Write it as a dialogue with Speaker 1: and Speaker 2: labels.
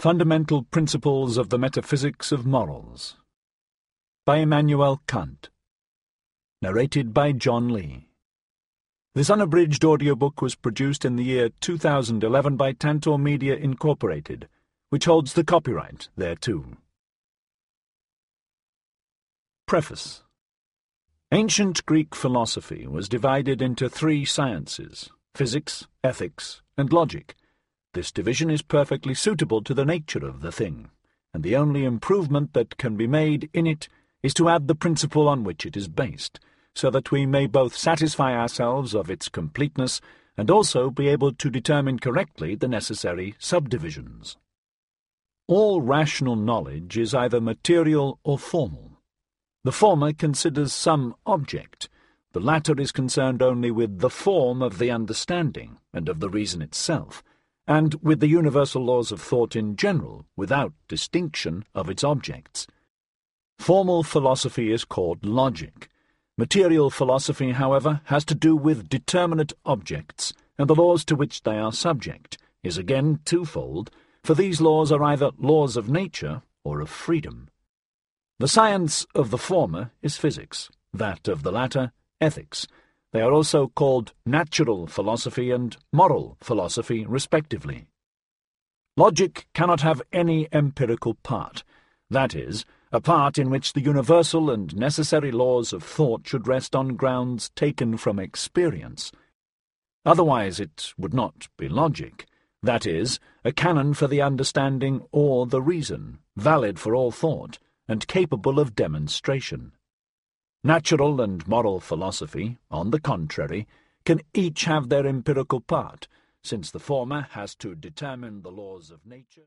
Speaker 1: Fundamental Principles of the Metaphysics of Morals by Immanuel Kant. Narrated by John Lee. This unabridged audiobook was produced in the year 2011 by Tantor Media Incorporated, which holds the copyright thereto. Preface. Ancient Greek philosophy was divided into three sciences: physics, ethics, and logic. This division is perfectly suitable to the nature of the thing, and the only improvement that can be made in it is to add the principle on which it is based, so that we may both satisfy ourselves of its completeness and also be able to determine correctly the necessary subdivisions. All rational knowledge is either material or formal. The former considers some object, the latter is concerned only with the form of the understanding and of the reason itself, and with the universal laws of thought in general, without distinction of its objects. Formal philosophy is called logic. Material philosophy, however, has to do with determinate objects, and the laws to which they are subject is again twofold, for these laws are either laws of nature or of freedom. The science of the former is physics, that of the latter, ethics. They are also called natural philosophy and moral philosophy, respectively. Logic cannot have any empirical part, that is, a part in which the universal and necessary laws of thought should rest on grounds taken from experience. Otherwise it would not be logic, that is, a canon for the understanding or the reason, valid for all thought, and capable of demonstration. Natural and moral philosophy, on the contrary, can each have their empirical part, since the former has to determine the laws of nature.